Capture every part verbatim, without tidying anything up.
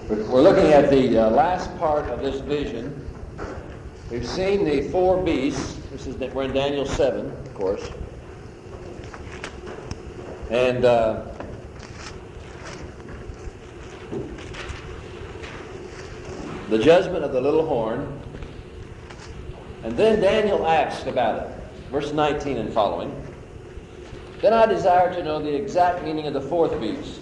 We're looking at the uh, last part of this vision. We've seen the four beasts. This is we're in Daniel seven, of course. And uh, the judgment of the little horn. And then Daniel asked about it. Verse nineteen and following. Then I desired to know the exact meaning of the fourth beast,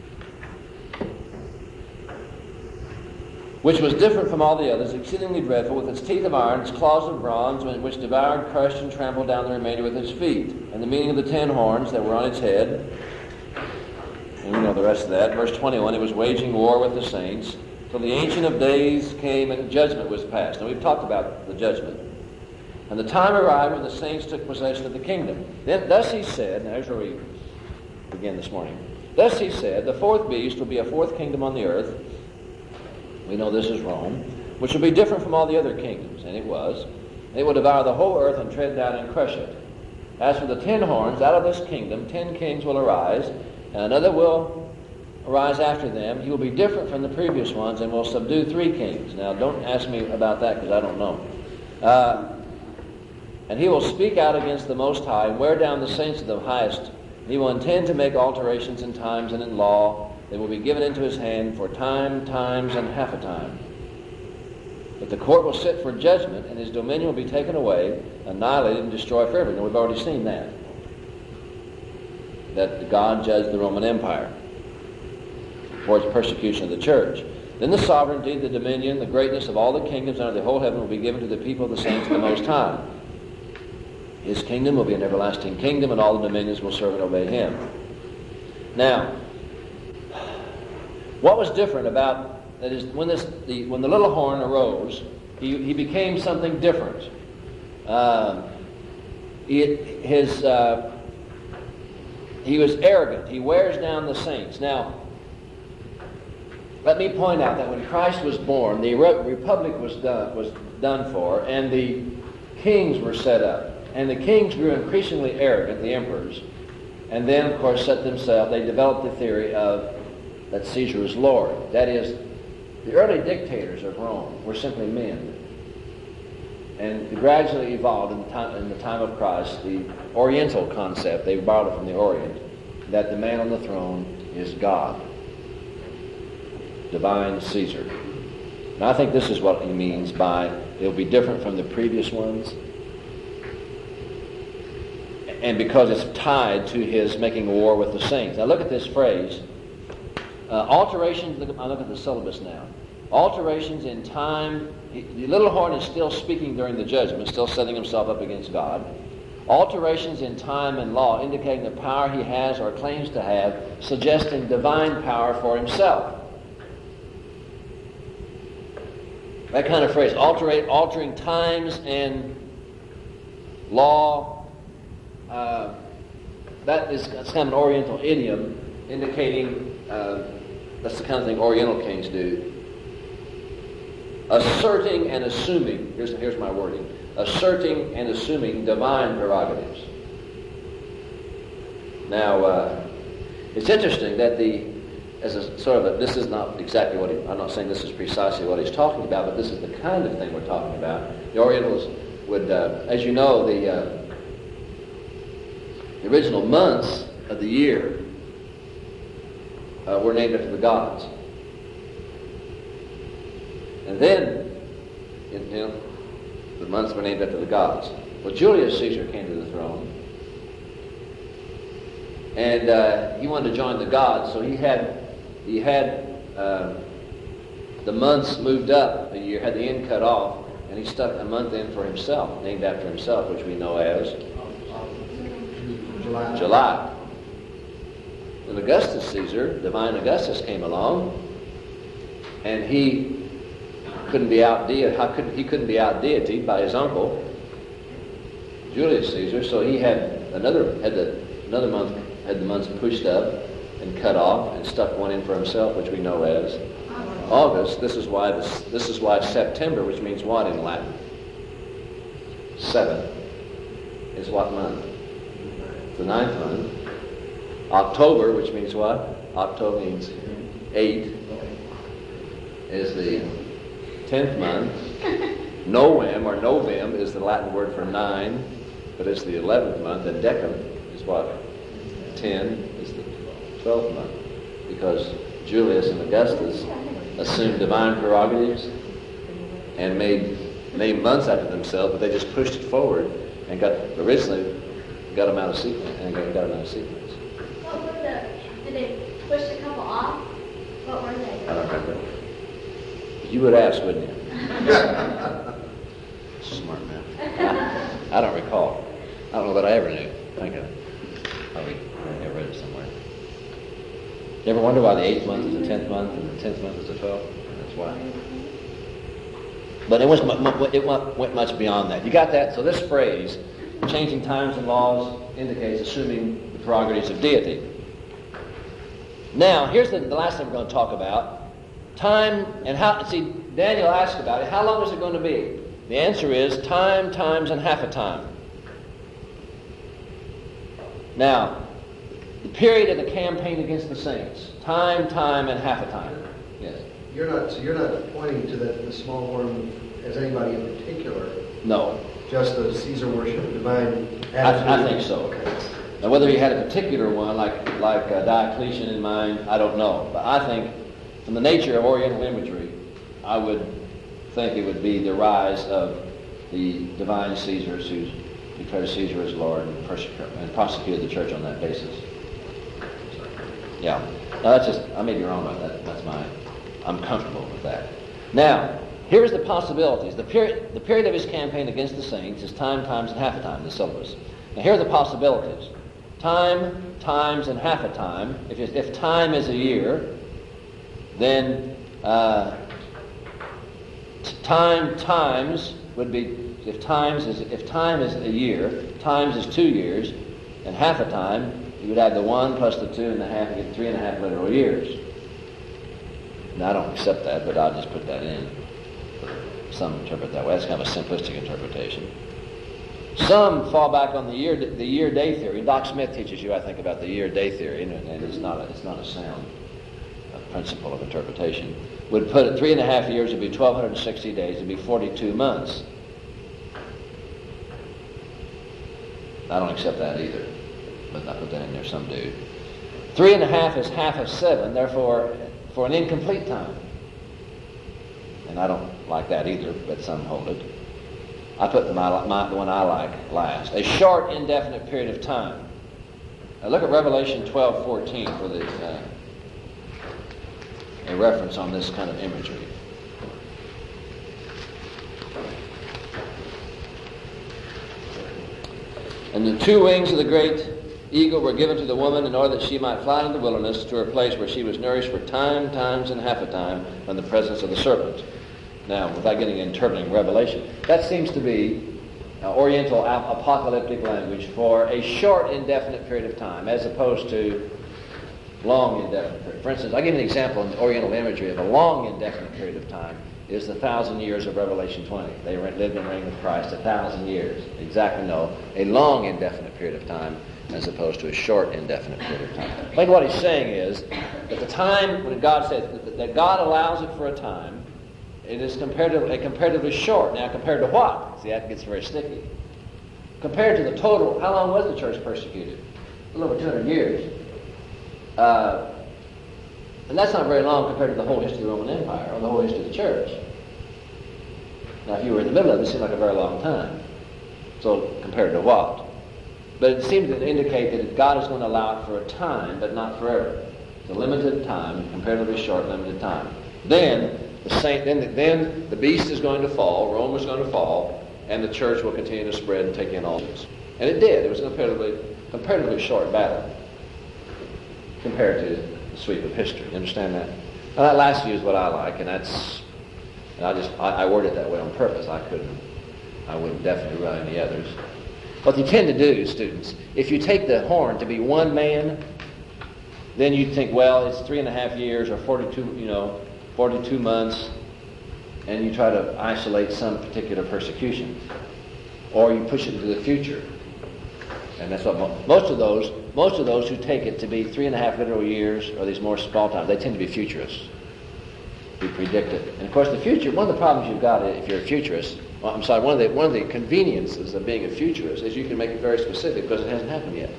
which was different from all the others, exceedingly dreadful, with its teeth of iron, its claws of bronze, which devoured, crushed, and trampled down the remainder with its feet. And the meaning of the ten horns that were on its head. And we know the rest of that. Verse twenty-one, it was waging war with the saints, till the Ancient of Days came and judgment was passed. Now we've talked about the judgment. And the time arrived when the saints took possession of the kingdom. Then, thus he said, now here's where we begin this morning. Thus he said, the fourth beast will be a fourth kingdom on the earth. We know this is Rome, which will be different from all the other kingdoms, and it was. They will devour the whole earth and tread down and crush it. As for the ten horns, out of this kingdom ten kings will arise, and another will arise after them. He will be different from the previous ones and will subdue three kings. Now, don't ask me about that because I don't know. Uh, and he will speak out against the Most High and wear down the saints of the Highest. He will intend to make alterations in times and in law. They will be given into his hand for time, times, and half a time. But the court will sit for judgment, and his dominion will be taken away, annihilated, and destroyed forever. Now, we've already seen that. That God judged the Roman Empire for its persecution of the church. Then the sovereignty, the dominion, the greatness of all the kingdoms under the whole heaven will be given to the people of the saints of the Most High. His kingdom will be an everlasting kingdom, and all the dominions will serve and obey him. Now, what was different about, that is, when this the when the little horn arose, he, he became something different. Uh, it, his uh, he was arrogant. He wears down the saints. Now, let me point out that when Christ was born, the republic was done was done for, and the kings were set up. And the kings grew increasingly arrogant, the emperors, and then, of course, set themselves, they developed the theory of that Caesar was Lord. That is, the early dictators of Rome were simply men. And it gradually evolved in the time, in the time of Christ, the Oriental concept, they borrowed it from the Orient, that the man on the throne is God, divine Caesar. And I think this is what he means by it will be different from the previous ones. And because it's tied to his making war with the saints. Now look at this phrase. Uh, alterations, I look at the syllabus now. Alterations in time. He, the little horn is still speaking during the judgment, still setting himself up against God. Alterations in time and law indicating the power he has or claims to have, suggesting divine power for himself. That kind of phrase, alterate, altering times and law. Uh, that is that's kind of an Oriental idiom indicating uh, that's the kind of thing Oriental kings do. Asserting and assuming, here's, here's my wording, asserting and assuming divine prerogatives. Now, uh, it's interesting that the, as a sort of a, this is not exactly what he, I'm not saying this is precisely what he's talking about, but this is the kind of thing we're talking about. The Orientals would, uh, as you know, the uh, The original months of the year uh, were named after the gods. And then, you know, the months were named after the gods. Well, Julius Caesar came to the throne. And uh, he wanted to join the gods, so he had, he had uh, the months moved up a year, had the end cut off, and he stuck a month in for himself, named after himself, which we know as July. July. When Augustus Caesar, divine Augustus, came along, and he couldn't be outdeited. How could he couldn't be outdeited by his uncle Julius Caesar? So he had another had the another month had the months pushed up and cut off and stuck one in for himself, which we know as August. This is why this this is why September, which means what in Latin? Seven is what month? The ninth month. October, which means what? October means eight. is the tenth month. Novem, or Novem, is the Latin word for nine, but it's the eleventh month, and Decem is what? Ten is the twelfth month, because Julius and Augustus assumed divine prerogatives and made named months after themselves, but they just pushed it forward and got originally got them out of sequence and got, got them out of sequence. What were the? Did they push a couple off? What were they? I don't remember. You would ask, wouldn't you? Smart man. I, I don't recall. I don't know that I ever knew. Think of it. Probably I read it somewhere. You ever wonder why the eighth month is the tenth month and the tenth month is the twelfth? That's why. But it, was, it went much beyond that. You got that? So this phrase, changing times and laws, indicates assuming the prerogatives of deity. Now, here's the, the last thing we're going to talk about. Time and how, see, Daniel asked about it. How long is it going to be? The answer is time, times, and half a time. Now, the period of the campaign against the saints. Time, time, and half a time. Yes. You're not, so you're not pointing to the, the small horn as anybody in particular. No. Just the Caesar worship, divine attitude. I, I think so. Okay. Now, whether he had a particular one, like like uh, Diocletian in mind, I don't know. But I think, from the nature of Oriental imagery, I would think it would be the rise of the divine Caesars who declared Caesar as Lord and, persecuted, and prosecuted the church on that basis. Yeah. Now, that's just, I may be wrong about that. That's my, I'm comfortable with that. Now, here's the possibilities. The period, the period of his campaign against the saints is time, times, and half a time, the syllabus. Now, here are the possibilities. Time, times, and half a time. If, if time is a year, then uh, t- time times would be, if times is if time is a year, times is two years, and half a time, you would add the one plus the two and a half, and get three and a half literal years. Now, I don't accept that, but I'll just put that in. Some interpret that way. That's kind of a simplistic interpretation. Some fall back on the year the year day theory. Doc Smith teaches you, I think, about the year day theory, and it's not a, it's not a sound a principle of interpretation. Would put it three and a half years would be twelve hundred sixty days. It'd be forty-two months. I don't accept that either, but I put that in there. Some do. Three and a half is half of seven. Therefore, for an incomplete time. And I don't like that either, but some hold it. I put the, my, my, the one I like last. A short, indefinite period of time. Now look at Revelation twelve fourteen for the, uh, a reference on this kind of imagery. And the two wings of the great eagle were given to the woman in order that she might fly in the wilderness to her place where she was nourished for time, times, and half a time from the presence of the serpent. Now, without getting into interpreting Revelation, that seems to be uh, Oriental ap- apocalyptic language for a short, indefinite period of time, as opposed to long, indefinite period. For instance, I'll give you an example in the Oriental imagery of a long, indefinite period of time is the thousand years of Revelation twenty. They lived and reigned with Christ a thousand years. Exactly, no. A long, indefinite period of time as opposed to a short, indefinite period of time. I think what he's saying is that the time when God says that, that God allows it for a time, it is comparatively, comparatively short. Now, compared to what? See, that gets very sticky. Compared to the total, how long was the church persecuted? A little over two hundred years. Uh, and that's not very long compared to the whole history of the Roman Empire or the whole history of the church. Now, if you were in the middle of it, it seemed like a very long time. So, compared to what? But it seems to indicate that God is going to allow it for a time, but not forever. It's a limited time, comparatively short, limited time. Then, The saint, then, the, then the beast is going to fall, Rome is going to fall, and the church will continue to spread and take in all this. And it did. It was a comparatively, comparatively short battle compared to the sweep of history. You understand that? Now, that last view is what I like, and that's, and I just, I, I worded it that way on purpose. I couldn't, I wouldn't definitely run any others. What you tend to do, students, if you take the horn to be one man, then you think, well, it's three and a half years or forty-two, you know, forty-two months, and you try to isolate some particular persecution. Or you push it into the future. And that's what mo- most of those, most of those who take it to be three and a half literal years or these more small times, they tend to be futurists. We predict it. And of course, the future, one of the problems you've got if you're a futurist, well, I'm sorry, one of the one of the conveniences of being a futurist is you can make it very specific because it hasn't happened yet.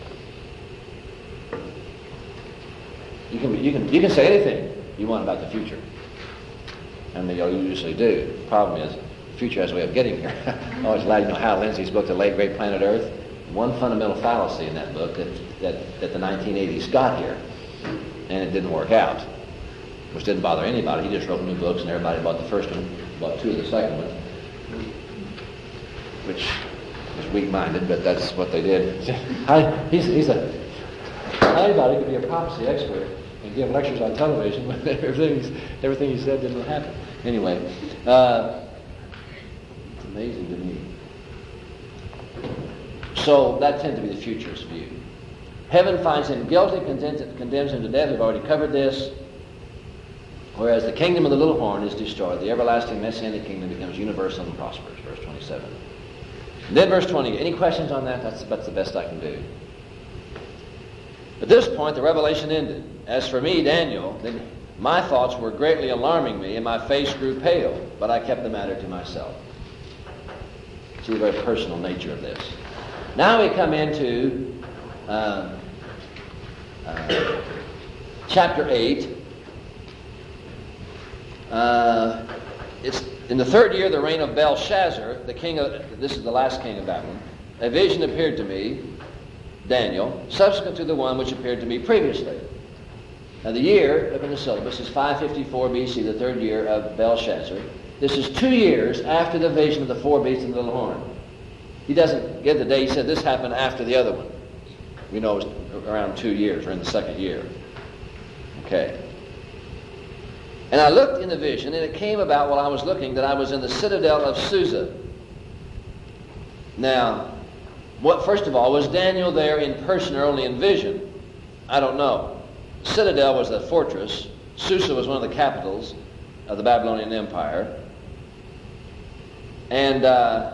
You can you can you can say anything you want about the future, and they usually do. The problem is, the future has a way of getting here. I always glad you know Hal Lindsey's book, The Late Great Planet Earth. One fundamental fallacy in that book that that, that the nineteen eighties got here, and it didn't work out, which didn't bother anybody. He just wrote new books, and everybody bought the first one, bought two of the second one, which was weak-minded, but that's what they did. I, he's, he's a anybody could be a prophecy expert and give lectures on television, but everything everything he said didn't happen. Anyway, uh, it's amazing to me. So that tends to be the futurist view. Heaven finds him guilty, condemns, condemns him to death. We've already covered this. Whereas the kingdom of the little horn is destroyed. The everlasting messianic kingdom becomes universal and prosperous. Verse twenty-seven. And then verse twenty. Any questions on that? That's, that's the best I can do. At this point, the revelation ended. As for me, Daniel, then my thoughts were greatly alarming me, and my face grew pale, but I kept the matter to myself. See the very personal nature of this. Now we come into uh, uh, chapter eight. Uh, it's in the third year of the reign of Belshazzar, the king of, this is the last king of Babylon, a vision appeared to me, Daniel, subsequent to the one which appeared to me previously. Now the year, look in the syllabus, is five fifty-four B C, the third year of Belshazzar. This is two years after the vision of the four beasts and the little horn. He doesn't give the day. He said this happened after the other one. We know it was around two years, or in the second year. Okay. And I looked in the vision, and it came about while I was looking that I was in the citadel of Susa. Now, what first of all, was Daniel there in person or only in vision? I don't know. Citadel was the fortress. Susa was one of the capitals of the Babylonian Empire. And uh,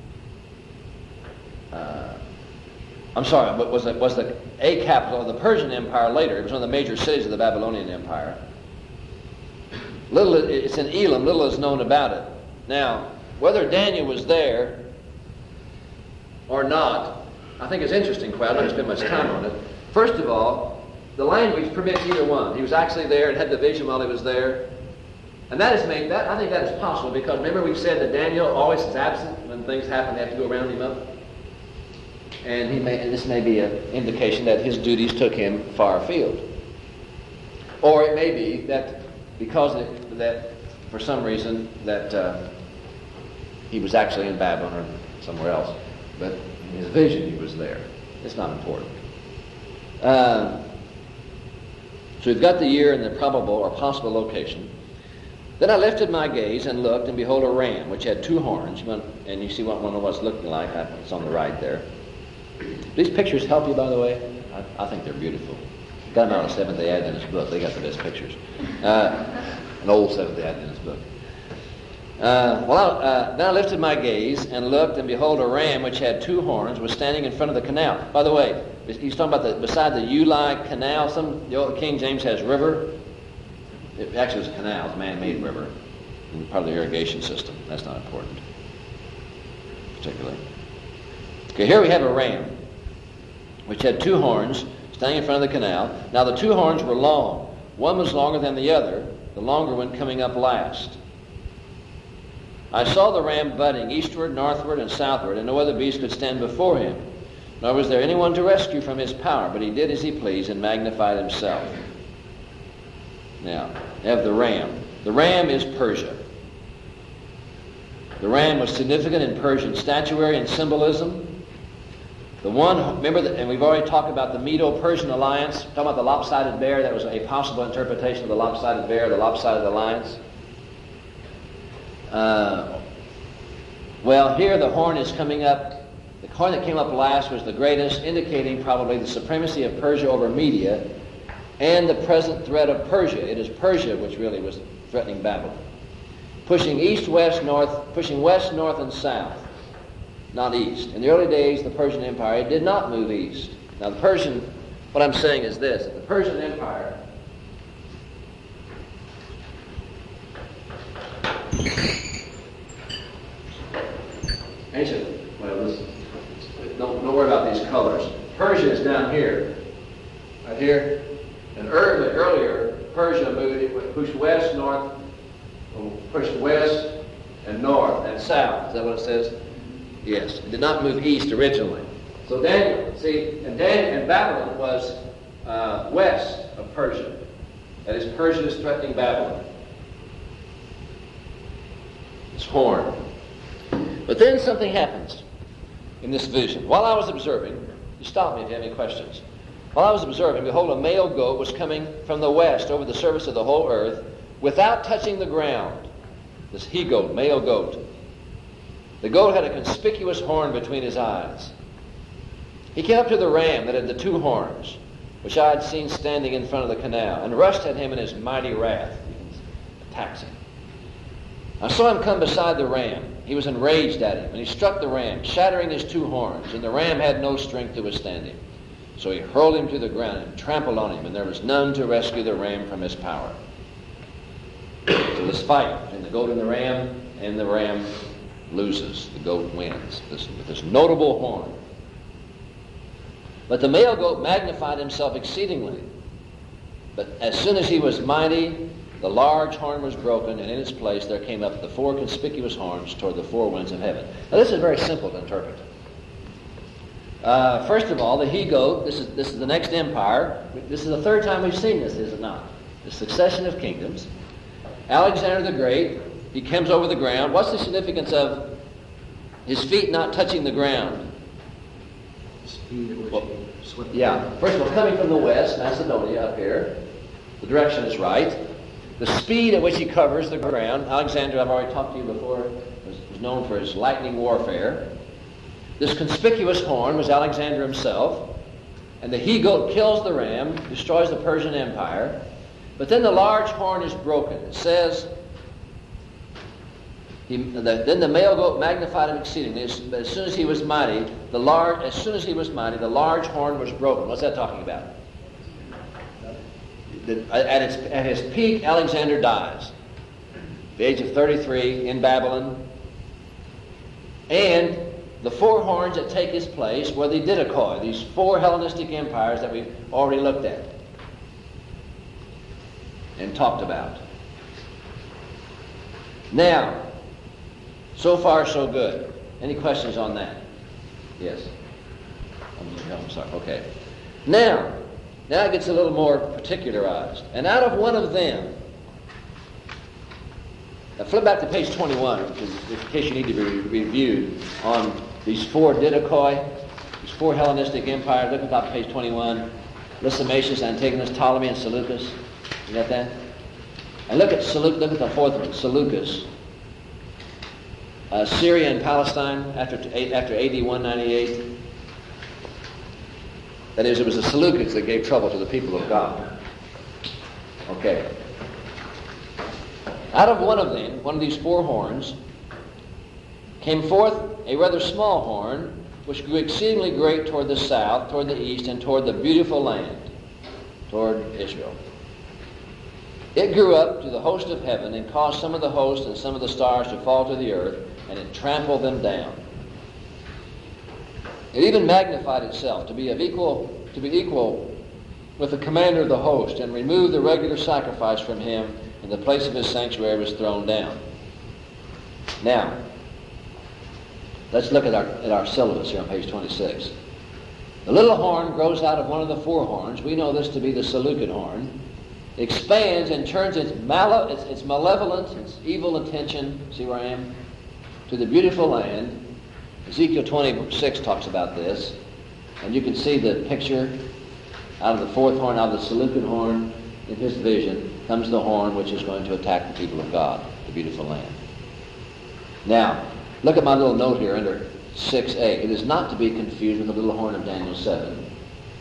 uh, I'm sorry, but was it was the a capital of the Persian Empire later? It was one of the major cities of the Babylonian Empire. Little, it's in Elam. Little is known about it. Now, whether Daniel was there or not, I think it's interesting. Quite, I'm not going to spend much time on it. First of all, the language permits either one. He was actually there and had the vision while he was there, and that is made. That I think that is possible because remember we said that Daniel always is absent when things happen. They have to go around him up, and he may. And this may be an indication that his duties took him far afield, or it may be that. Because it, that, for some reason, that uh, he was actually in Babylon or somewhere else. But in his vision, he was there. It's not important. Uh, so we've got the year and the probable or possible location. Then I lifted my gaze and looked, and behold, a ram, which had two horns. And you see what one of what's looking like. It's on the right there. These pictures help you, by the way. I, I think they're beautiful. Got them out of Seventh-day Adventist book. They got the best pictures. Uh, an old Seventh-day Adventist book. Uh, well, I, uh, then I lifted my gaze and looked, and behold, a ram which had two horns was standing in front of the canal. By the way, he's talking about the beside the Uli Canal. Some the old King James has river. It actually was a canal, it's a man-made river, and part of the irrigation system. That's not important, particularly. Okay, here we have a ram which had two horns, standing in front of the canal. Now the two horns were long. One was longer than the other, the longer one coming up last. I saw the ram butting eastward, northward, and southward, and no other beast could stand before him. Nor was there anyone to rescue from his power, but he did as he pleased and magnified himself. Now, we have the ram. The ram is Persia. The ram was significant in Persian statuary and symbolism. The one, remember, that, and we've already talked about the Medo-Persian alliance, talking about the lopsided bear. That was a possible interpretation of the lopsided bear, the lopsided alliance. Uh, well, here the horn is coming up. The horn that came up last was the greatest, indicating probably the supremacy of Persia over Media and the present threat of Persia. It is Persia which really was threatening Babylon. Pushing east, west, north, pushing west, north, and south. Not east. In the early days, the Persian Empire did not move east. Now, the Persian, what I'm saying is this. The Persian Empire earlier, earlier, Persia moved, it pushed west, north, pushed west and north and south. Is that what it says? Yes. It did not move east originally. So Daniel, see, and, Dan, and Babylon was uh, west of Persia. That is, Persia is threatening Babylon. It's horn. But then something happens in this vision. While I was observing, you stop me if you have any questions. While I was observing, behold, a male goat was coming from the west over the surface of the whole earth without touching the ground. This he-goat, male goat. The goat had a conspicuous horn between his eyes. He came up to the ram that had the two horns, which I had seen standing in front of the canal, and rushed at him in his mighty wrath. He attacks him. I saw him come beside the ram. He was enraged at him, and he struck the ram, shattering his two horns, and the ram had no strength to withstand him. So he hurled him to the ground and trampled on him, and there was none to rescue the ram from his power. So this fight between the goat and the ram, and the ram loses. The goat wins this, with this notable horn. But the male goat magnified himself exceedingly. But as soon as he was mighty, the large horn was broken, and in its place there came up the four conspicuous horns toward the four winds of heaven. Now this is very simple to interpret. Uh, first of all, the he-goat, this is, this is the next empire. This is the third time we've seen this, is it not? The succession of kingdoms. Alexander the Great, he comes over the ground. What's the significance of his feet not touching the ground? Speed at which Well, he swept. Yeah. First of all, coming from the west, Macedonia up here, the direction is right. The speed at which he covers the ground. Alexander, I've already talked to you before, was, was known for his lightning warfare. This conspicuous horn was Alexander himself. And the he-goat kills the ram, destroys the Persian Empire. But then the large horn is broken. It says, he, the, then the male goat magnified him exceedingly. As, as soon as he was mighty, the large, as soon as he was mighty, the large horn was broken. What's that talking about? The, at, its, at his peak, Alexander dies. At the age of thirty-three in Babylon. And the four horns that take his place were the Didache, these four Hellenistic empires that we've already looked at and talked about. Now, so far so good. Any questions on that? Yes? I'm, I'm sorry. Okay. Now, now it gets a little more particularized. And out of one of them, now flip back to page twenty-one, because in case you need to be reviewed on these four Didache, these four Hellenistic empires. Look at the top of page twenty-one. Lysimachus, Antigonus, Ptolemy, and Seleucus. You got that? And look at Seleucus, look at the fourth one, Seleucus. Uh, Syria and Palestine after after A D one ninety-eight. That is, it was the Seleucids that gave trouble to the people of God. Okay. Out of one of them, one of these four horns, came forth a rather small horn, which grew exceedingly great toward the south, toward the east, and toward the beautiful land, toward Israel. It grew up to the host of heaven and caused some of the host and some of the stars to fall to the earth, and it trampled them down. It even magnified itself to be of equal to be equal with the commander of the host, and removed the regular sacrifice from him, and the place of his sanctuary was thrown down. Now, let's look at our at our syllabus here on page twenty-six. The little horn grows out of one of the four horns. We know this to be the Seleucid horn. Expands and turns its, male, its, its malevolent, its evil attention, see where I am, to the beautiful land. Ezekiel twenty-six talks about this. And you can see the picture out of the fourth horn, out of the Seleucid horn. In his vision comes the horn which is going to attack the people of God, the beautiful land. Now, look at my little note here under six A. It is not to be confused with the little horn of Daniel seven.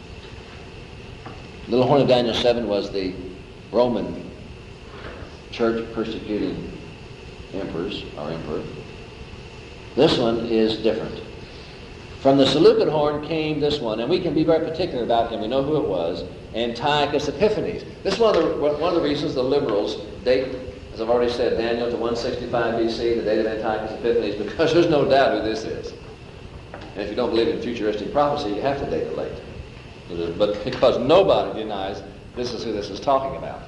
The little horn of Daniel seven was the Roman church persecuting emperors, or emperor. This one is different. From the Seleucid horn came this one, and we can be very particular about him. We know who it was, Antiochus Epiphanes. This is one of the, one of the reasons the liberals date, as I've already said, Daniel to one sixty-five B C, the date of Antiochus Epiphanes, because there's no doubt who this is. And if you don't believe in futuristic prophecy, you have to date it late. But because nobody denies This is who this is talking about.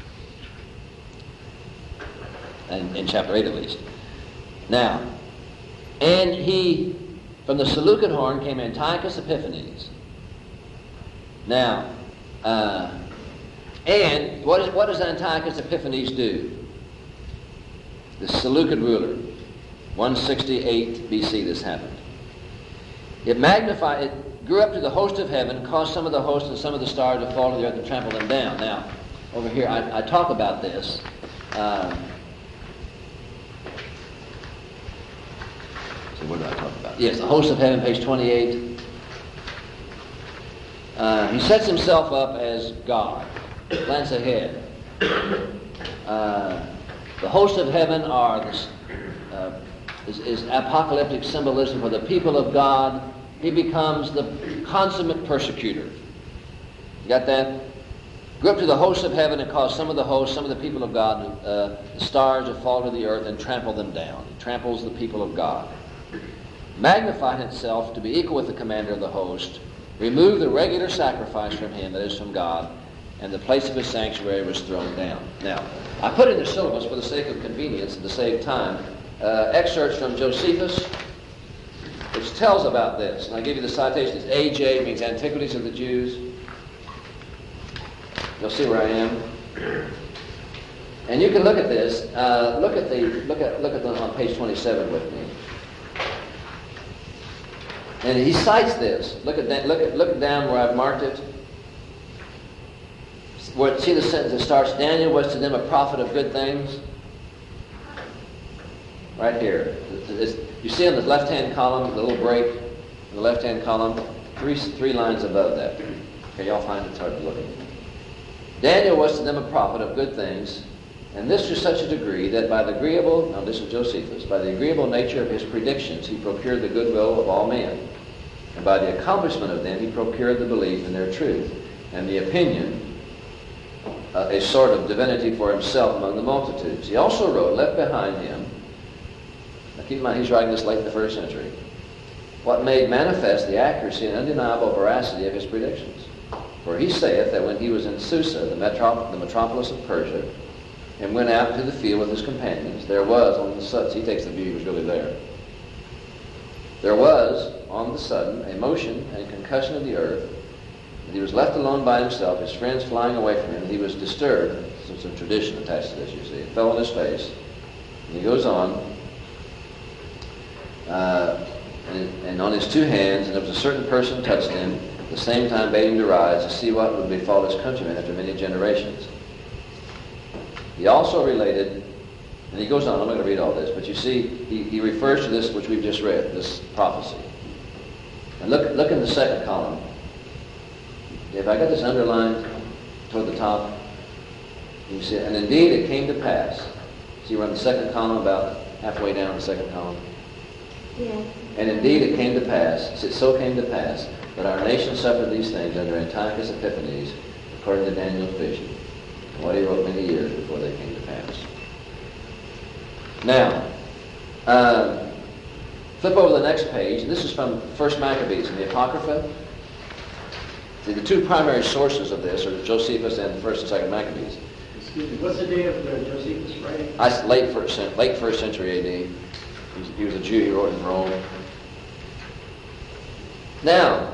And in chapter eight at least. Now, and he, from the Seleucid horn came Antiochus Epiphanes. Now, uh, and what, is, what does Antiochus Epiphanes do? The Seleucid ruler. one sixty-eight B C this happened. It magnified, it grew up to the host of heaven, caused some of the hosts and some of the stars to fall to the earth and trample them down. Now, over here, I, I talk about this. Uh, so what did I talk about? Yes, the host of heaven, page twenty-eight. Uh, he sets himself up as God. Glance ahead. Uh, the host of heaven are this, uh, is, is apocalyptic symbolism for the people of God. He becomes the consummate persecutor. You got that? Grew up to the hosts of heaven and caused some of the hosts, some of the people of God, uh, the stars to fall to the earth and trample them down. He tramples the people of God. Magnified itself to be equal with the commander of the host, removed the regular sacrifice from him, that is from God, and the place of his sanctuary was thrown down. Now, I put in the syllabus for the sake of convenience and to save time, uh, excerpts from Josephus, which tells about this. And I give you the citation. It's A J, means Antiquities of the Jews. You'll see where I am. And you can look at this. Uh, look at the look at look at the on page twenty-seven with me. And he cites this. Look at that. Look at look down where I've marked it. Where, see the sentence that starts, Daniel was to them a prophet of good things? Right here. It's, you see on the left-hand column, the little break in the left-hand column, three, three lines above that. Okay, y'all find it's hard to look at. Daniel was to them a prophet of good things, and this to such a degree that by the agreeable, now this is Josephus, by the agreeable nature of his predictions he procured the goodwill of all men, and by the accomplishment of them he procured the belief in their truth, and the opinion, uh, a sort of divinity for himself among the multitudes. He also wrote, left behind him, now keep in mind he's writing this late in the first century, what made manifest the accuracy and undeniable veracity of his predictions. For he saith that when he was in Susa, the, metrop- the metropolis of Persia, and went out to the field with his companions, there was on the sudden, he takes the view he was really there, there was on the sudden a motion and concussion of the earth, and he was left alone by himself, his friends flying away from him, and he was disturbed. There's some tradition attached to this, you see. It fell on his face, and he goes on, uh, and, and on his two hands, and there was a certain person touched him, at the same time bade him to rise to see what would befall his countrymen after many generations. He also related, and he goes on, I'm not going to read all this, but you see, he, he refers to this which we've just read, this prophecy. And look, look in the second column. If I got this underlined toward the top, you see, and indeed it came to pass. See, we're on the second column, about halfway down the second column. Yeah. And indeed it came to pass, it so came to pass, that our nation suffered these things under Antiochus Epiphanes, according to Daniel's vision, what he wrote many years before they came to pass. Now, uh, flip over the next page, and this is from First Maccabees in the Apocrypha. See, the two primary sources of this are Josephus and the First and Second Maccabees. Excuse me, what's the date of the Josephus writing? I, late first, late first century A D. He was, he was a Jew. He wrote in Rome. Now,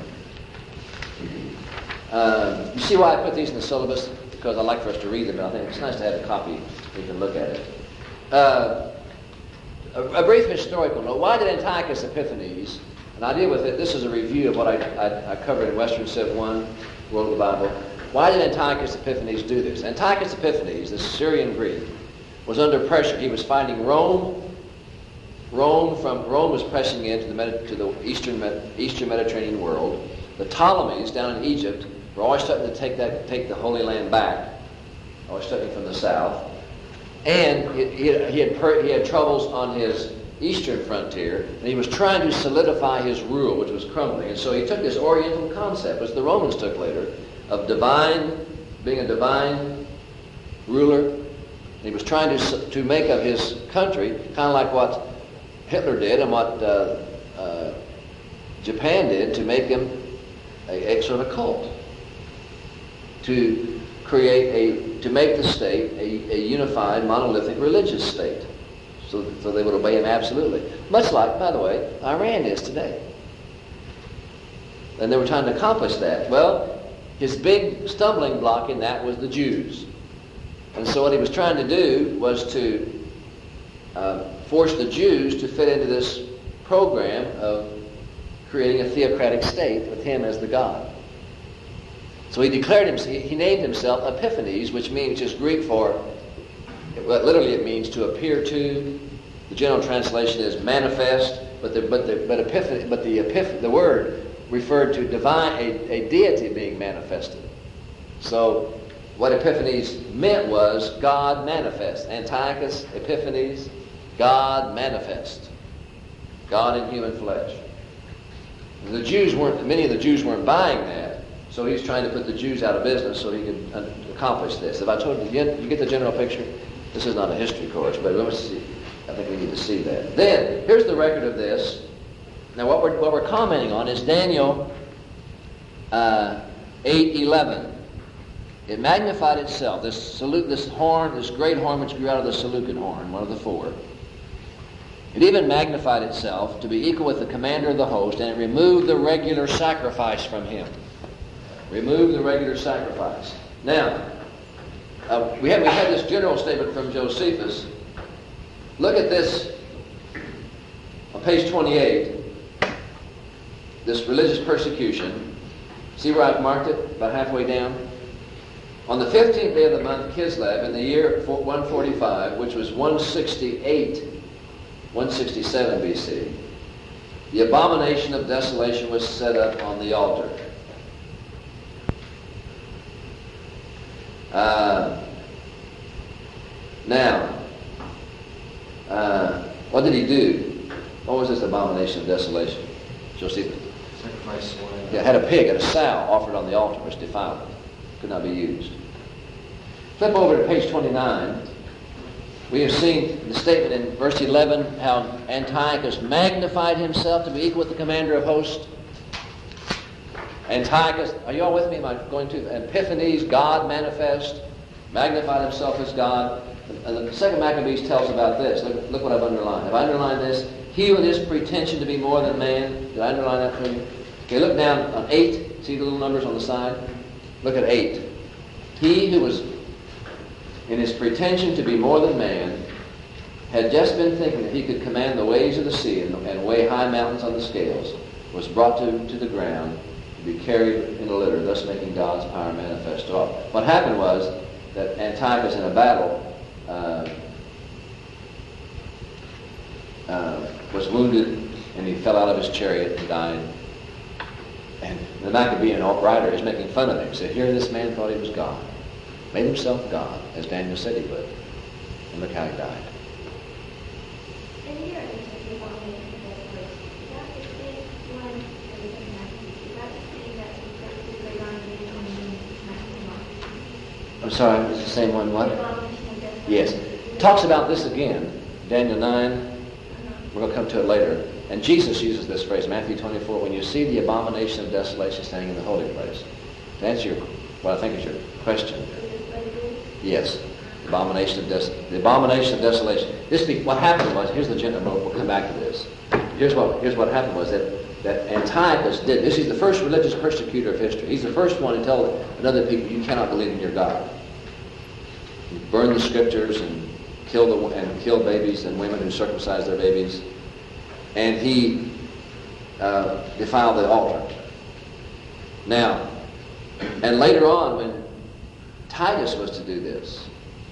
uh, you see why I put these in the syllabus? Because I like for us to read them, but I think it's nice to have a copy so you can look at it. Uh, a, a brief historical note. Why did Antiochus Epiphanes, and I deal with it, this is a review of what I, I, I covered in Western Civ one, World of the Bible. Why did Antiochus Epiphanes do this? Antiochus Epiphanes, this Syrian Greek, was under pressure. He was fighting Rome. Rome from Rome was pressing into the Medi- to the eastern eastern Mediterranean world. The Ptolemies down in Egypt were always starting to take that take the Holy Land back, always starting from the south. And he, he, had, he had per, he had troubles on his eastern frontier, and he was trying to solidify his rule, which was crumbling. And so he took this Oriental concept, which the Romans took later, of divine, being a divine ruler. And he was trying to to make of his country kind of like what Hitler did and what uh, uh, Japan did, to make him a, a sort of cult. to create a, to make the state a, a unified, monolithic religious state. So, so they would obey him absolutely. Much like, by the way, Iran is today. And they were trying to accomplish that. Well, his big stumbling block in that was the Jews. And so what he was trying to do was to uh, force the Jews to fit into this program of creating a theocratic state with him as the God. So he declared himself, he named himself Epiphanes, which means just Greek for, well, literally it means to appear to. The general translation is manifest, but the but the but epiphany, but the epiph, the word referred to divine a, a deity being manifested. So what Epiphanes meant was God manifest. Antiochus Epiphanes, God manifest. God in human flesh. The Jews weren't, many of the Jews weren't buying that, so he's trying to put the Jews out of business so he could un- accomplish this. If I told you, you get, you get the general picture? This is not a history course, but we must see, I think we need to see that. Then, here's the record of this. Now, what we're, what we're commenting on is Daniel uh, eight eleven. It magnified itself. This salute, this horn, this great horn which grew out of the Seleucid horn, one of the four. It even magnified itself to be equal with the commander of the host, and it removed the regular sacrifice from him. Removed the regular sacrifice. Now, uh, we had we had this general statement from Josephus. Look at this on page twenty-eight. This religious persecution. See where I've marked it? About halfway down. On the fifteenth day of the month Kislev, in the year one forty-five, which was one sixty-eight, one sixty-seven B C, the abomination of desolation was set up on the altar. Uh, now, uh, what did he do? What was this abomination of desolation? Josephus. Sacrifice swine. Yeah, had a pig, had a sow offered on the altar, which defiled it. Could not be used. Flip over to page twenty-nine. We have seen the statement in verse eleven, how Antiochus magnified himself to be equal with the commander of hosts. Antiochus, are you all with me? Am I going to? Epiphanes, God manifest, magnified himself as God. And the second Maccabees tells about this. Look, look what I've underlined. Have I underlined this? He with his pretension to be more than man. Did I underline that for you? Okay, look down on eight. See the little numbers on the side? Look at eight. He who was in his pretension to be more than man had just been thinking that he could command the waves of the sea and, and weigh high mountains on the scales, was brought to, to the ground to be carried in a litter, thus making God's power manifest to all. What happened was that Antiochus in a battle uh, uh, was wounded, and he fell out of his chariot and died. And the Maccabean writer is making fun of him. He said, here this man thought he was God. Made himself God, as Daniel said he would. And look how he died. And here it says the abomination of desolation. Is that the same one that is in Matthew? Is that the same that's referred to later on in Matthew? I'm sorry, it's the same one, what? The abomination of desolation. Yes. Talks about this again. Daniel nine. We're going to come to it later. And Jesus uses this phrase, Matthew twenty-four, when you see the abomination of desolation standing in the holy place. To answer your, what I think is your question. Yes. The abomination of des- the abomination of desolation. This be, what happened was, here's the general, we'll come back to this. Here's what here's what happened was that, that Antiochus did this. He's the first religious persecutor of history. He's the first one to tell another people, you cannot believe in your God. He burned the scriptures and killed the, and killed babies and women who circumcised their babies. And he uh, defiled the altar. Now, and later on, when Titus was to do this,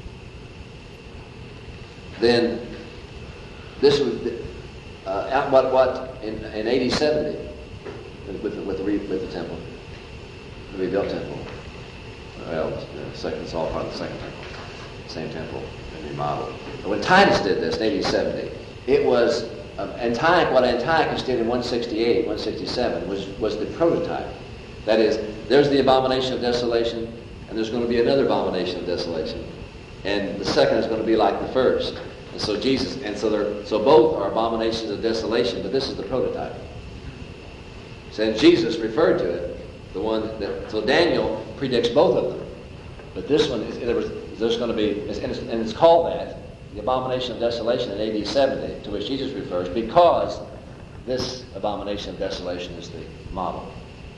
then this was uh, what what in, in A D seventy with the, with the re, with the temple, the rebuilt temple. Well, the second, it's all part of the second temple, same temple and remodeled. But when Titus did this in A D seventy, it was um, Antioch. What Antiochus did in one sixty-eight, one sixty-seven was was the prototype. That is, there's the abomination of desolation, and there's going to be another abomination of desolation, and the second is going to be like the first. And so Jesus, and so they're so both are abominations of desolation, but this is the prototype. So and Jesus referred to it, the one that. So Daniel predicts both of them. But this one, is, there was, there's going to be, and it's, and it's called that, the abomination of desolation in A D seventy, to which Jesus refers, because this abomination of desolation is the model.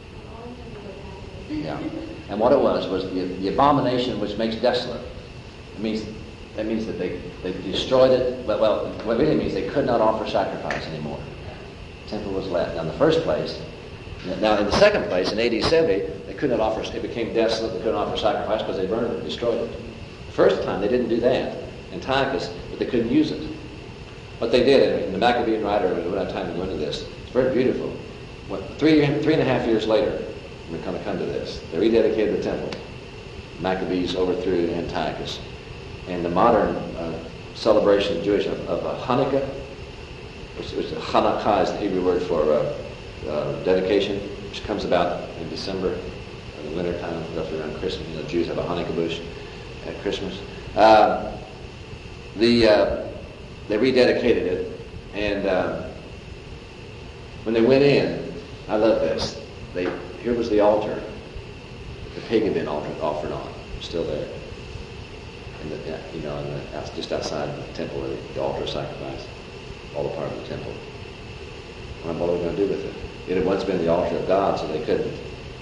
Yeah. And what it was, was the, the abomination which makes desolate. It means, that means that they, they destroyed it. Well, well, what it really means they could not offer sacrifice anymore. The temple was left. Now, in the first place, now in the second place, in A D seventy, they could not offer, it became desolate, they couldn't offer sacrifice because they burned it and destroyed it. The first time, they didn't do that. Antiochus, but they couldn't use it. But they did, and the Maccabean writer, we don't have time to go into this, it's very beautiful. What, three, three and a half years later, we're going to come to this. They rededicated the temple. Maccabees overthrew Antiochus. And the modern uh, celebration of Jewish of, of uh, Hanukkah, which, which Hanukkah is the Hebrew word for uh, uh, dedication, which comes about in December, in the winter time, roughly around Christmas. You know, Jews have a Hanukkah bush at Christmas. Uh, the uh, they rededicated it, and uh, when they went in, I love this. They here was the altar that the pig had been offered, offered on, still there. And the, you know, in the, just outside of the temple, where the, the altar of sacrifice, all a part of the temple. And what are we going to do with it? It had once been the altar of God, so they couldn't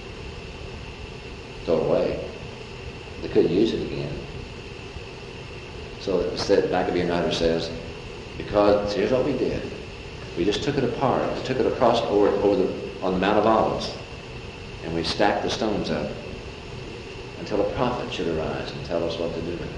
throw it away. They couldn't use it again. So the Maccabean writer says, because here's what we did. We just took it apart. We took it across over, over the, on the Mount of Olives, and we stacked the stones up until a prophet should arise and tell us what to do with it.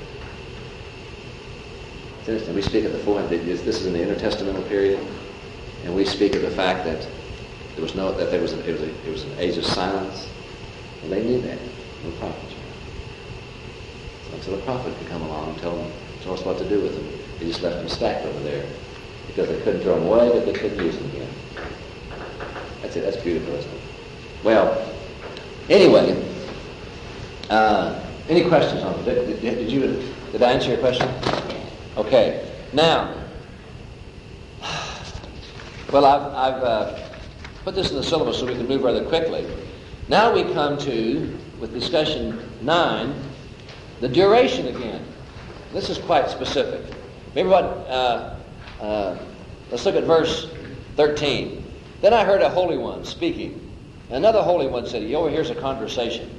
It's interesting. We speak of the four hundred. This is in the intertestamental period, and we speak of the fact that there was no that there was a, it was a, it was an age of silence, and they knew that. No prophets. So until a prophet could come along and tell them, tell us what to do with them, they just left them stacked over there because they couldn't throw them away, but they couldn't use them again. That's it. That's beautiful, isn't it? Well, anyway. Uh, any questions on it? Did, did, did you did I answer your question? Okay. Now, well, I've, I've uh, put this in the syllabus so we can move rather quickly. Now we come to, with discussion nine, the duration again. This is quite specific. Remember what? Uh, uh, let's look at verse thirteen. Then I heard a holy one speaking. Another holy one said, "He overhears a conversation."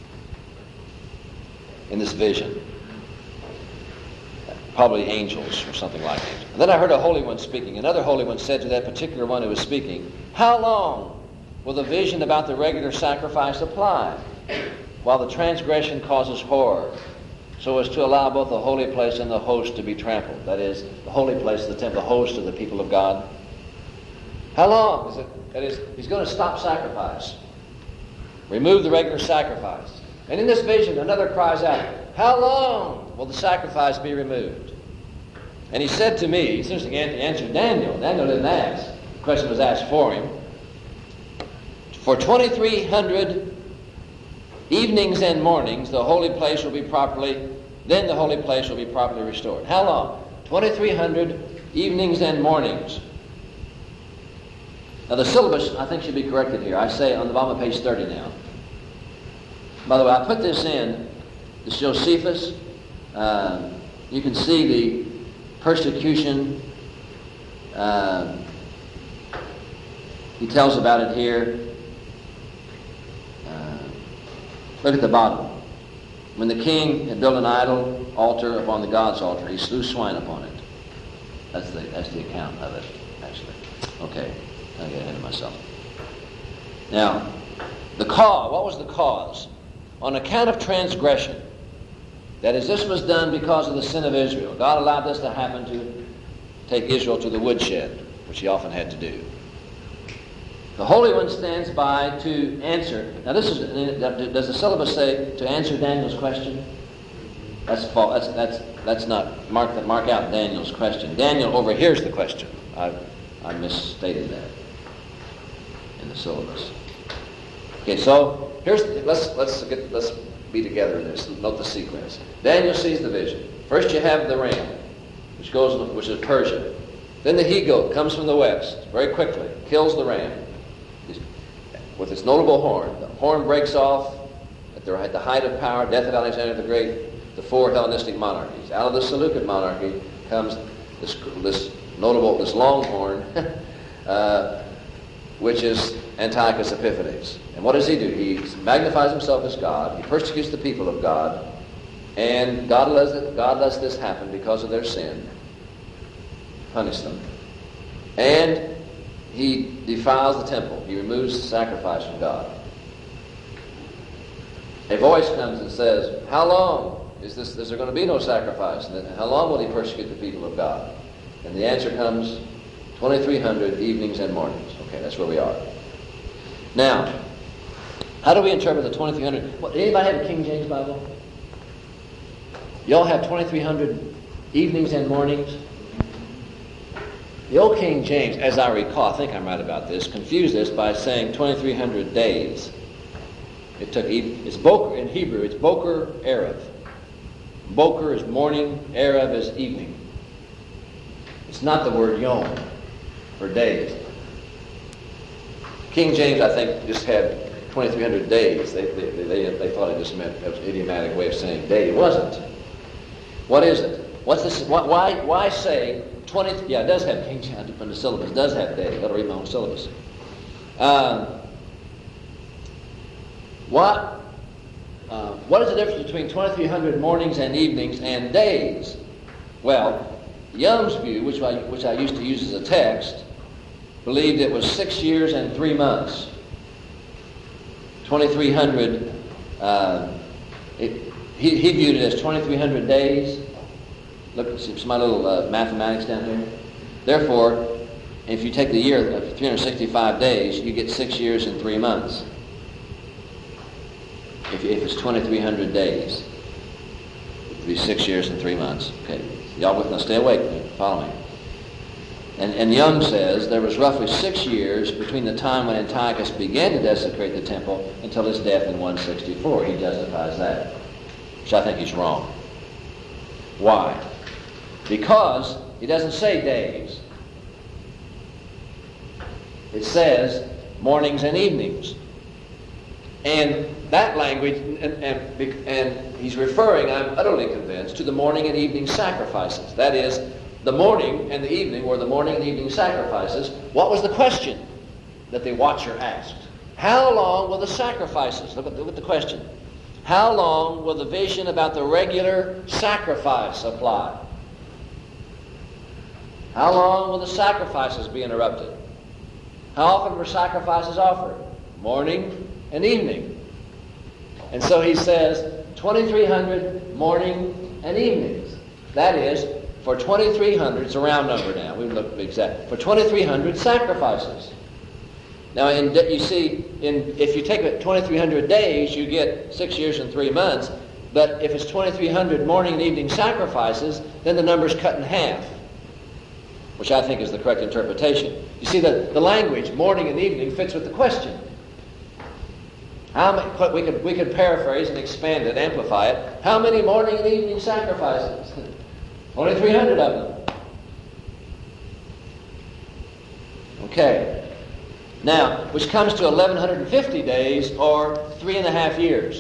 In this vision, probably angels or something like it. And then I heard a holy one speaking. Another holy one said to that particular one who was speaking, "How long will the vision about the regular sacrifice apply, while the transgression causes horror, so as to allow both the holy place and the host to be trampled?" That is, the holy place, the temple, the host of the people of God. How long is it? That is, he's going to stop sacrifice, remove the regular sacrifice. And in this vision, another cries out, "How long will the sacrifice be removed?" And he said to me, he seems to answer Daniel. Daniel didn't ask. The question was asked for him. "For twenty-three hundred evenings and mornings, the holy place will be properly, then the holy place will be properly restored." How long? twenty-three hundred evenings and mornings. Now the syllabus, I think, should be corrected here. I say on the bottom of page thirty now. By the way, I put this in, this Josephus. Uh, you can see the persecution. Uh, he tells about it here. Uh, look at the bottom. When the king had built an idol altar upon the God's altar, he slew swine upon it. That's the, that's the account of it, actually. Okay, I get ahead of myself. Now, the cause, what was the cause? On account of transgression. That is, this was done because of the sin of Israel. God allowed this to happen to take Israel to the woodshed, which he often had to do. The Holy One stands by to answer. Now this is, does the syllabus say to answer Daniel's question? That's false. That's, that's, that's not, mark, mark out Daniel's question. Daniel overhears the question. I, I misstated that in the syllabus. Okay, so here's let's let's get let's be together in this. Note the sequence. Daniel sees the vision. First, you have the ram, which goes, which is Persia. Then the he-goat comes from the west, very quickly, kills the ram with its notable horn. The horn breaks off at they're at the height of power, death of Alexander the Great, the four Hellenistic monarchies. Out of the Seleucid monarchy comes this, this notable, this longhorn, uh, which is Antiochus Epiphanes. And what does he do? He magnifies himself as God. He persecutes the people of God. And God lets, it, God lets this happen because of their sin. Punish them. And he defiles the temple. He removes the sacrifice from God. A voice comes and says, how long is this? Is there going to be no sacrifice? And how long will he persecute the people of God? And the answer comes, twenty-three hundred evenings and mornings. Okay, that's where we are. Now, how do we interpret the twenty-three hundred? What, anybody have a King James Bible? Y'all have twenty-three hundred evenings and mornings? The old King James, as I recall, I think I'm right about this, confused this by saying twenty-three hundred days. It took, it's Boker in Hebrew, it's Boker Erev. Boker is morning, Erev is evening. It's not the word yom for days. King James, I think, just had twenty-three hundred days. They, they, they, they thought it just meant it was an idiomatic way of saying day. It wasn't. What is it? What's this? Why, why say twenty? Yeah, it does have King James in the syllabus. It does have day. I've got to read my own syllabus. Um, what? Uh, what is the difference between twenty-three hundred mornings and evenings and days? Well, Young's view, which I, which I used to use as a text, believed it was six years and three months. twenty-three hundred, uh, it, he, he viewed it as twenty-three hundred days. Look, see my little uh, mathematics down here. Therefore, if you take the year of three hundred sixty-five days, you get six years and three months. If, if it's twenty-three hundred days, it would be six years and three months. Okay, y'all with me? Stay awake. Follow me. And, and Young says there was roughly six years between the time when Antiochus began to desecrate the temple until his death in one sixty-four. He justifies that, which I think he's wrong. Why? Because he doesn't say days. It says mornings and evenings. And that language, and, and, and he's referring, I'm utterly convinced, to the morning and evening sacrifices. That is, the morning and the evening were the morning and evening sacrifices. What was the question that the watcher asked? How long will the sacrifices, look at, look at the question. How long will the vision about the regular sacrifice apply? How long will the sacrifices be interrupted? How often were sacrifices offered? Morning and evening. And so he says twenty-three hundred morning and evenings. That is, for twenty-three hundred, it's a round number now, we look exact, for twenty-three hundred sacrifices. Now, in, you see, in, if you take it twenty-three hundred days, you get six years and three months. But if it's twenty-three hundred morning and evening sacrifices, then the number's cut in half, which I think is the correct interpretation. You see, the, the language, morning and evening, fits with the question. How many, we could, we could paraphrase and expand it, amplify it. How many morning and evening sacrifices? twenty-three hundred of them. Okay. Now, which comes to eleven fifty days, or three and a half years.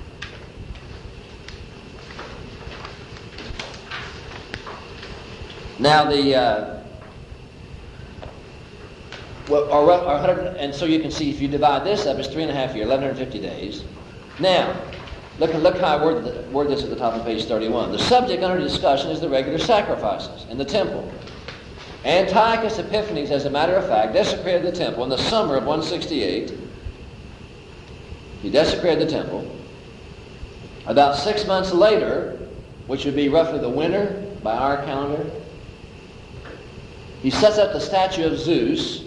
Now the, uh, well, or, or one hundred, and so you can see if you divide this up, it's three and a half years, eleven fifty days. Now, look, look how I word, the, word this at the top of page thirty-one. The subject under discussion is the regular sacrifices in the temple. Antiochus Epiphanes, as a matter of fact, desecrated the temple in the summer of one sixty-eight. He desecrated the temple. About six months later, which would be roughly the winter by our calendar, he sets up the statue of Zeus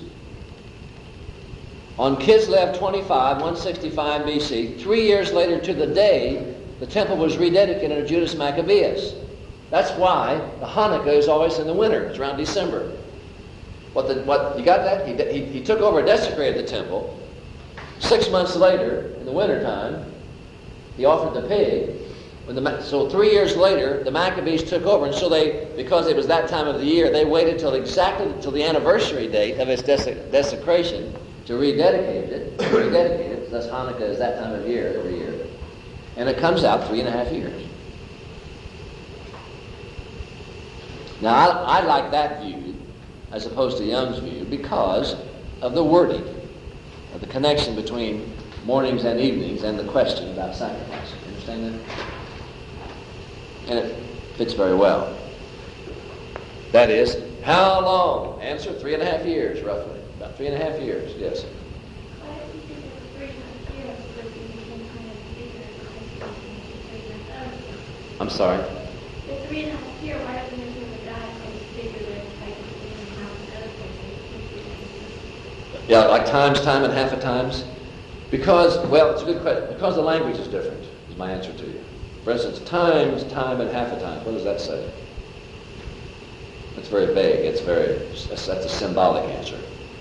on Kislev twenty-five, one sixty-five B C. Three years later to the day, the temple was rededicated to Judas Maccabeus. That's why the Hanukkah is always in the winter. It's around December. What the what you got that? He, he, he took over and desecrated the temple. Six months later, in the wintertime, he offered the pig. When the, so three years later, the Maccabees took over, and so they, because it was that time of the year, they waited till exactly till the anniversary date of its dese- desecration to rededicate it. rededicate it. Thus Hanukkah is that time of year every year. And it comes out three and a half years. Now, I, I like that view as opposed to Young's view because of the wording, of the connection between mornings and evenings and the question about sacrifice. You understand that? And it fits very well. That is, how long? Answer, three and a half years, roughly. About three and a half years, yes. I'm sorry? The three and a half year, why doesn't it give a God a figure that's like in how the other places? Yeah, like times, time, and half a times? Because, well, it's a good question. Because the language is different, is my answer to you. For instance, times, time, and half a time. What does that say? It's very vague. It's very, that's a symbolic answer.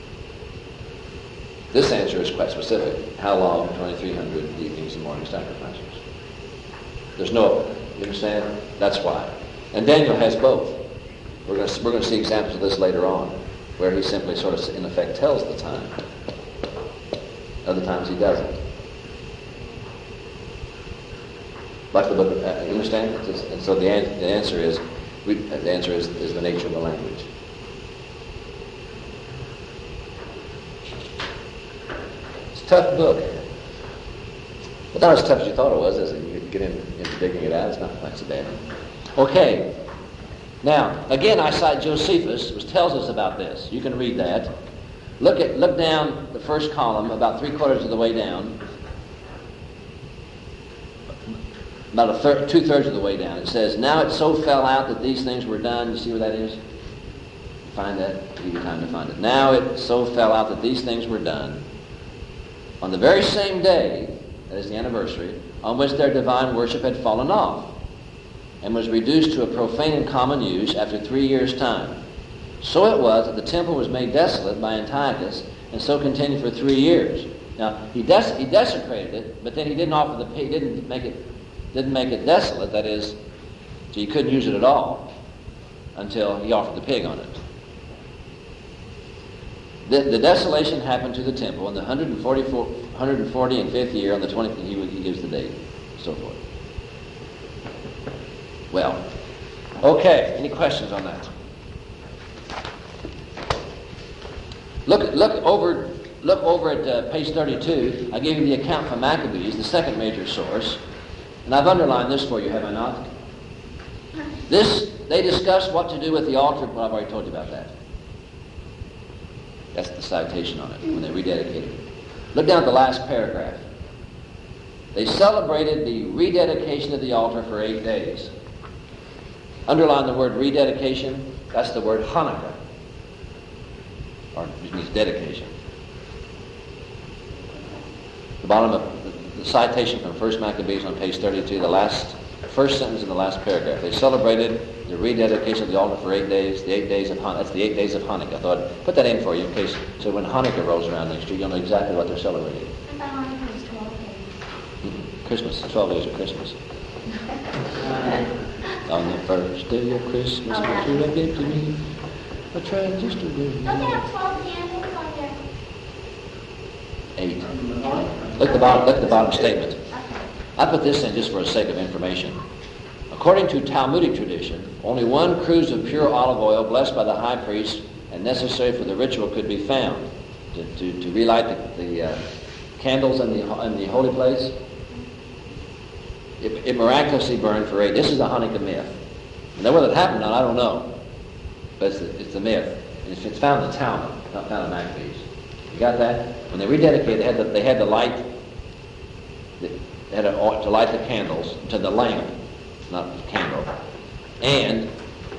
This answer is quite specific. How long? twenty-three hundred evenings and morning sacrifices. There's no, you understand? That's why. And Daniel has both. We're going to, we're going to see examples of this later on, where he simply sort of, in effect, tells the time. Other times he doesn't. Like the book of, uh, you understand? It's, and so the, an, the answer is, we, the answer is, is the nature of the language. It's a tough book. But not as tough as you thought it was, is it? You get in, into digging it out. It's not quite so bad. Okay. Now, again, I cite Josephus, which tells us about this. You can read that. Look at look down the first column, about three quarters of the way down. About a third, two thirds of the way down. It says, "Now it so fell out that these things were done." You see where that is? Find that. I'll give you time to find it. Now it so fell out that these things were done on the very same day, that is the anniversary, on which their divine worship had fallen off, and was reduced to a profane and common use after three years' time. So it was that the temple was made desolate by Antiochus, and so continued for three years. Now he des- he desecrated it, but then he didn't offer the he didn't make it didn't make it desolate. That is, so you couldn't use it at all until he offered the pig on it. The, the desolation happened to the temple in the one hundred forty-four, one hundred forty and fifth year on the twentieth. He, he gives the date, and so forth. Well, okay. Any questions on that? Look, look over, look over at uh, page thirty-two. I gave you the account from Maccabees, the second major source, and I've underlined this for you, have I not? This, they discuss what to do with the altar. Well, I've already told you about that. That's the citation on it, when they rededicated it. Look down at the last paragraph. They celebrated the rededication of the altar for eight days. Underline the word rededication. That's the word Hanukkah, or it means dedication. The bottom of the, the citation from First Maccabees on page thirty-two, the last, first sentence in the last paragraph. They celebrated the rededication of the altar for eight days, the eight days of Hanukkah. That's the eight days of Hanukkah. I thought I'd put that in for you in case, so when Hanukkah rolls around next year, you'll know exactly what they're celebrating. I thought Hanukkah was twelve days. Mm-hmm. Christmas, twelve days of Christmas. On the first day of Christmas, Oh, what you have given to me, a transistor Don't they have twelve candles on there? Eight. Look at the bottom. Look at the bottom statement. Okay. I put this in just for the sake of information. According to Talmudic tradition, only one cruse of pure olive oil, blessed by the high priest and necessary for the ritual, could be found to, to, to relight the, the uh, candles in the in the holy place. It, it miraculously burned for eight. This is the Hanukkah myth. Now, whether it happened or not, I don't know. But it's the, it's the myth. And it's, it's found in the Talmud, not found in Maccabees. You got that? When they rededicated, they had to, they had to light, they had to, to light the candles to the lamp, not the candle. And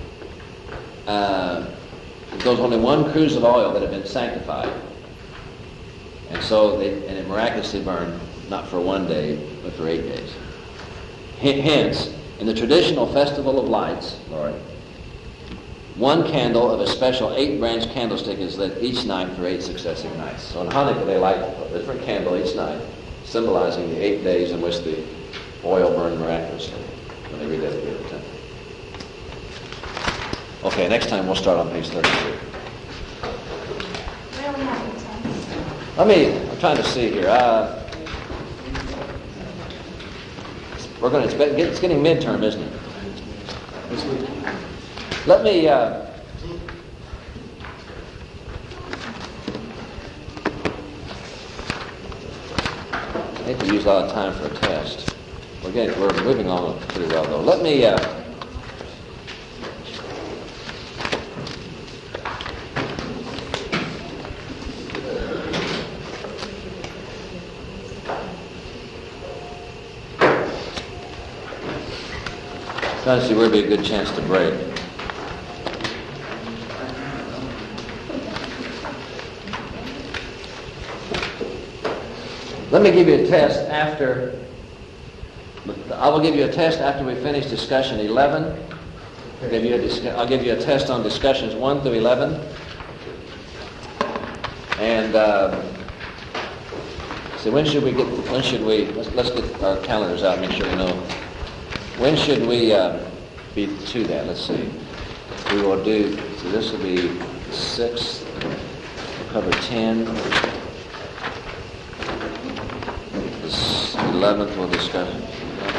uh, there was only one cruse of oil that had been sanctified. And so they, and it miraculously burned, not for one day, but for eight days. Hence, in the traditional Festival of Lights, Lord, one candle of a special eight-branch candlestick is lit each night for eight successive nights. So in Hanukkah, they light a different candle each night, symbolizing the eight days in which the oil burned miraculously when they rededicated the temple. Okay, next time we'll start on page thirty-two. Really have intense. Let me, I'm trying to see here. Uh, We're going to, it's getting midterm, isn't it? Let me, uh, I hate to use a lot of time for a test. We're getting, we're moving on pretty well, though. Let me, uh, trying to see where would be a good chance to break. Let me give you a test after, I will give you a test after we finish discussion eleven. I'll give you a, discu- I'll give you a test on discussions one through eleven. And, uh, so when should we get, when should we, let's, let's get our calendars out and make sure we know. When should we uh, be to that? Let's see. We will do, so this will be six, we'll cover ten. The eleventh we'll discuss.